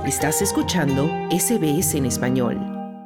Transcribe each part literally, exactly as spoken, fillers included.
Estás escuchando S B S en español.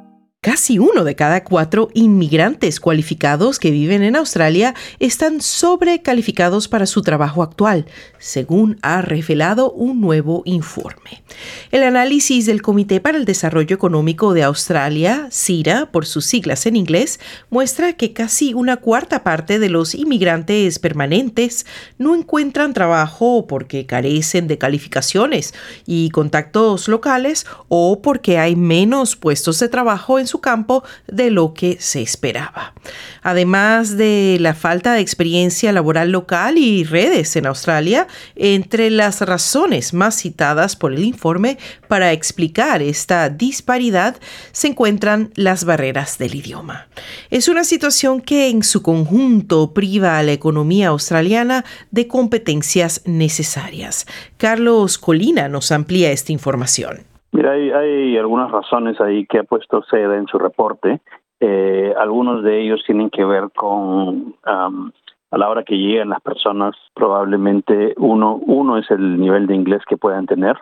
Casi uno de cada cuatro inmigrantes cualificados que viven en Australia están sobrecalificados para su trabajo actual, según ha revelado un nuevo informe. El análisis del Comité para el Desarrollo Económico de Australia, C I R A, por sus siglas en inglés, muestra que casi una cuarta parte de los inmigrantes permanentes no encuentran trabajo porque carecen de calificaciones y contactos locales o porque hay menos puestos de trabajo en su campo de lo que se esperaba. Además de la falta de experiencia laboral local y redes en Australia, entre las razones más citadas por el informe para explicar esta disparidad se encuentran las barreras del idioma. Es una situación que en su conjunto priva a la economía australiana de competencias necesarias. Carlos Colina nos amplía esta información. Mira, hay, hay algunas razones ahí que ha puesto SEDA en su reporte. Eh, algunos de ellos tienen que ver con, um, a la hora que llegan las personas, probablemente uno, uno es el nivel de inglés que puedan tener.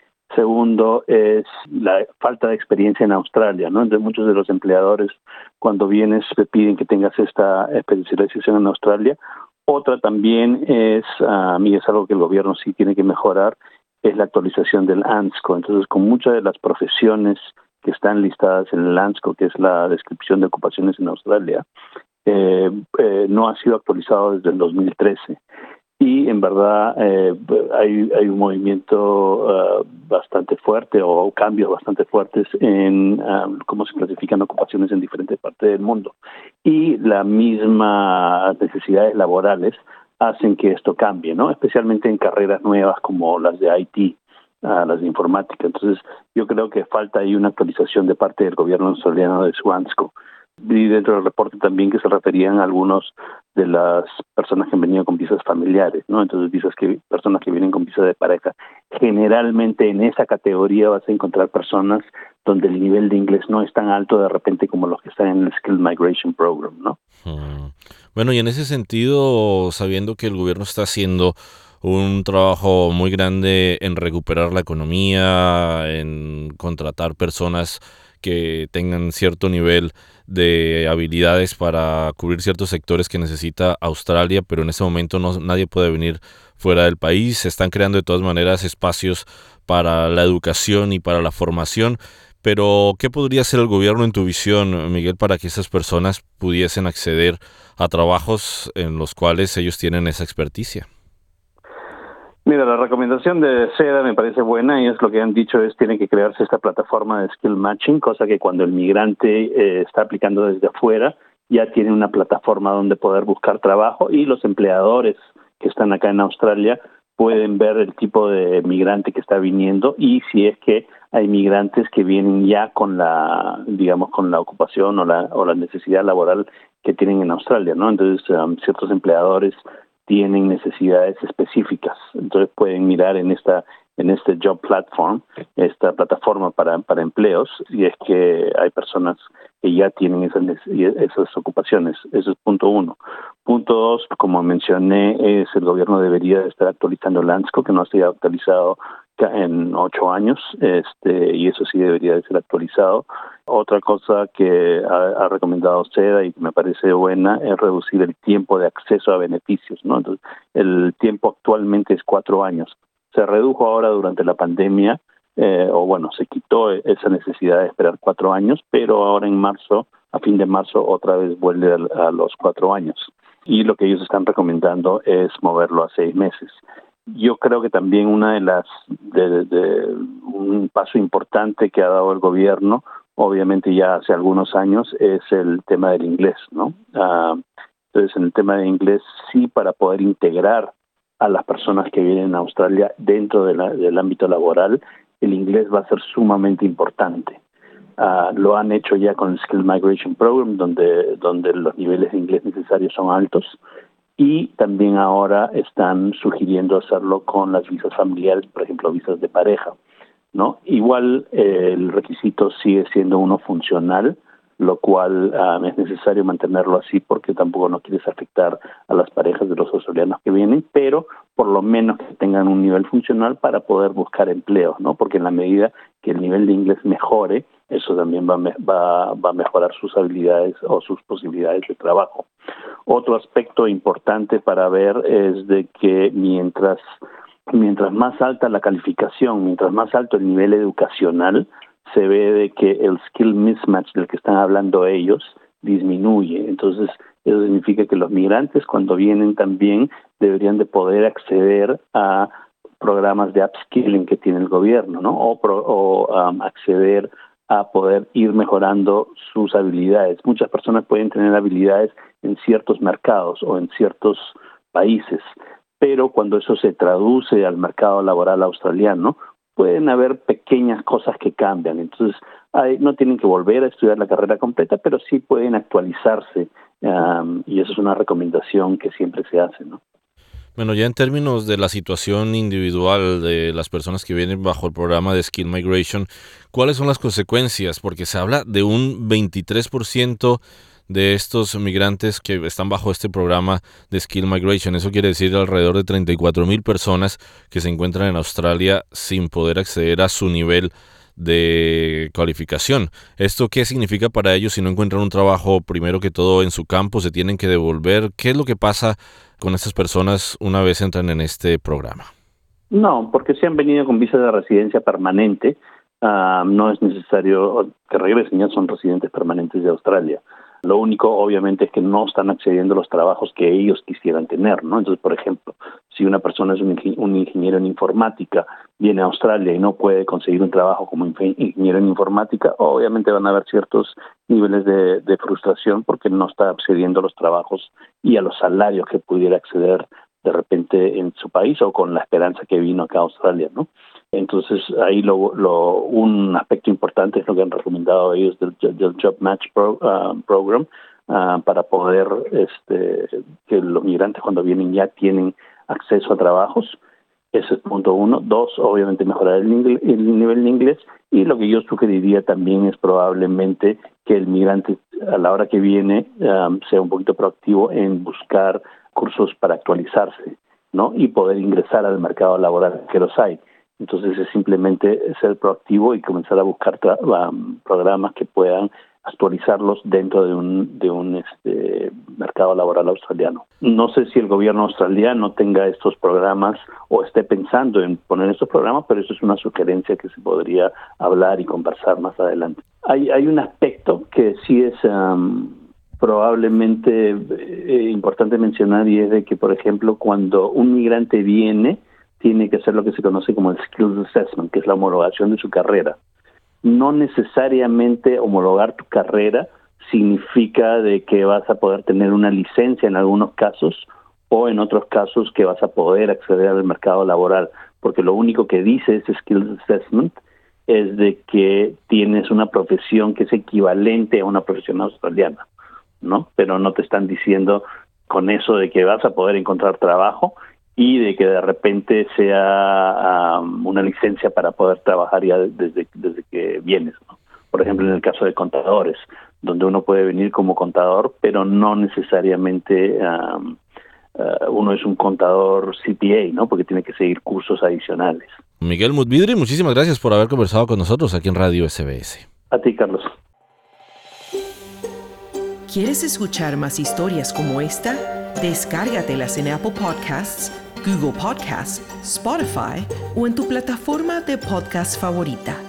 Segundo es la falta de experiencia en Australia, ¿no? Entonces muchos de los empleadores cuando vienes te piden que tengas esta especialización en Australia. Otra también es, a mí es algo que el gobierno sí tiene que mejorar, es la actualización del ANZCO. Entonces, con muchas de las profesiones que están listadas en el ANZCO, que es la descripción de ocupaciones en Australia, eh, eh, no ha sido actualizado desde el dos mil trece. Y, en verdad, eh, hay, hay un movimiento uh, bastante fuerte o cambios bastante fuertes en um, cómo se clasifican ocupaciones en diferentes partes del mundo. Y las mismas necesidades laborales hacen que esto cambie, ¿no? Especialmente en carreras nuevas como las de I T, uh, las de informática. Entonces, yo creo que falta ahí una actualización de parte del gobierno australiano de su ANZCO. Vi dentro del reporte también que se referían a algunos de las personas que han venido con visas familiares, ¿no? Entonces, visas que personas que vienen con visa de pareja. Generalmente en esa categoría vas a encontrar personas donde el nivel de inglés no es tan alto de repente como los que están en el Skilled Migration Program, ¿no? Hmm. Bueno, y en ese sentido, sabiendo que el gobierno está haciendo un trabajo muy grande en recuperar la economía, en contratar personas que tengan cierto nivel de habilidades para cubrir ciertos sectores que necesita Australia, pero en ese momento no, nadie puede venir fuera del país. Se están creando de todas maneras espacios para la educación y para la formación. Pero, ¿qué podría hacer el gobierno en tu visión, Miguel, para que esas personas pudiesen acceder a trabajos en los cuales ellos tienen esa experticia? Mira, la recomendación de SEDA me parece buena y es lo que han dicho es tiene que crearse esta plataforma de skill matching, cosa que cuando el migrante eh, está aplicando desde afuera ya tiene una plataforma donde poder buscar trabajo y los empleadores que están acá en Australia pueden ver el tipo de migrante que está viniendo y si es que hay migrantes que vienen ya con la, digamos, con la ocupación o la o la necesidad laboral que tienen en Australia, ¿no? Entonces, um, ciertos empleadores tienen necesidades específicas, entonces pueden mirar en esta en este job platform, esta plataforma para para empleos, y es que hay personas que ya tienen esas esas ocupaciones. Eso es punto uno. Punto dos, como mencioné, es el gobierno debería estar actualizando el ANZCO, que no ha sido actualizado en ocho años, este y eso sí debería de ser actualizado. Otra cosa que ha, ha recomendado SEDA y que me parece buena es reducir el tiempo de acceso a beneficios, ¿no? Entonces, el tiempo actualmente es cuatro años. Se redujo ahora durante la pandemia, eh, o bueno, se quitó esa necesidad de esperar cuatro años, pero ahora en marzo, a fin de marzo, otra vez vuelve a, a los cuatro años. Y lo que ellos están recomendando es moverlo a seis meses. Yo creo que también una de las de, de un paso importante que ha dado el gobierno, obviamente ya hace algunos años, es el tema del inglés, ¿no? Uh, entonces, en el tema de inglés, sí, para poder integrar a las personas que vienen a Australia dentro de la, del ámbito laboral, el inglés va a ser sumamente importante. Uh, lo han hecho ya con el Skilled Migration Program, donde donde los niveles de inglés necesarios son altos. Y también ahora están sugiriendo hacerlo con las visas familiares, por ejemplo, visas de pareja, ¿no? Igual eh, el requisito sigue siendo uno funcional, lo cual um, es necesario mantenerlo así porque tampoco no quieres afectar a las parejas de los australianos que vienen, pero por lo menos que tengan un nivel funcional para poder buscar empleo, ¿no? Porque en la medida que el nivel de inglés mejore, eso también va, va, va a mejorar sus habilidades o sus posibilidades de trabajo. Otro aspecto importante para ver es de que mientras, mientras más alta la calificación, mientras más alto el nivel educacional, se ve de que el skill mismatch del que están hablando ellos disminuye. Entonces, eso significa que los migrantes cuando vienen también deberían de poder acceder a programas de upskilling que tiene el gobierno, ¿no? O, pro, o um, acceder a poder ir mejorando sus habilidades. Muchas personas pueden tener habilidades en ciertos mercados o en ciertos países, pero cuando eso se traduce al mercado laboral australiano, pueden haber pequeñas cosas que cambian. Entonces, hay, no tienen que volver a estudiar la carrera completa, pero sí pueden actualizarse, um, y eso es una recomendación que siempre se hace, ¿no? Bueno, ya en términos de la situación individual de las personas que vienen bajo el programa de Skill Migration, ¿cuáles son las consecuencias? Porque se habla de un veintitrés por ciento de estos migrantes que están bajo este programa de Skill Migration. Eso quiere decir alrededor de treinta y cuatro mil personas que se encuentran en Australia sin poder acceder a su nivel de cualificación. ¿Esto qué significa para ellos si no encuentran un trabajo, primero que todo, en su campo? ¿Se tienen que devolver? ¿Qué es lo que pasa con estas personas una vez entran en este programa? No, porque si han venido con visa de residencia permanente, uh, no es necesario que regresen, ya son residentes permanentes de Australia. Lo único, obviamente, es que no están accediendo a los trabajos que ellos quisieran tener, ¿no? Entonces, por ejemplo, si una persona es un, ing- un ingeniero en informática, viene a Australia y no puede conseguir un trabajo como inge- ingeniero en informática, obviamente van a haber ciertos niveles de, de frustración porque no está accediendo a los trabajos y a los salarios que pudiera acceder de repente en su país o con la esperanza que vino acá a Australia, ¿no? Entonces, ahí lo, lo, un aspecto importante es lo que han recomendado ellos del, del Job Match Pro, uh, Program uh, para poder este, que los migrantes cuando vienen ya tienen acceso a trabajos. Ese es punto uno. Dos, obviamente mejorar el, inglés, el nivel de inglés. Y lo que yo sugeriría también es probablemente que el migrante a la hora que viene um, sea un poquito proactivo en buscar cursos para actualizarse, ¿no? Y poder ingresar al mercado laboral, que los hay. Entonces es simplemente ser proactivo y comenzar a buscar tra- um, programas que puedan actualizarlos dentro de un de un este, mercado laboral australiano. No sé si el gobierno australiano tenga estos programas o esté pensando en poner estos programas, pero eso es una sugerencia que se podría hablar y conversar más adelante. Hay hay un aspecto que sí es um, probablemente eh, importante mencionar, y es de que, por ejemplo, cuando un migrante viene, tiene que hacer lo que se conoce como el Skills Assessment, que es la homologación de su carrera. No necesariamente homologar tu carrera significa de que vas a poder tener una licencia en algunos casos o en otros casos que vas a poder acceder al mercado laboral, porque lo único que dice ese Skills Assessment es de que tienes una profesión que es equivalente a una profesión australiana, ¿no? Pero no te están diciendo con eso de que vas a poder encontrar trabajo y de que de repente sea um, una licencia para poder trabajar ya desde, desde que vienes, ¿no? Por ejemplo, en el caso de contadores, donde uno puede venir como contador, pero no necesariamente um, uh, uno es un contador C P A, ¿no? Porque tiene que seguir cursos adicionales. Miguel Mudvidri, muchísimas gracias por haber conversado con nosotros aquí en Radio S B S. A ti, Carlos. ¿Quieres escuchar más historias como esta? Descárgatelas en Apple Podcasts, Google Podcasts, Spotify o en tu plataforma de podcast favorita.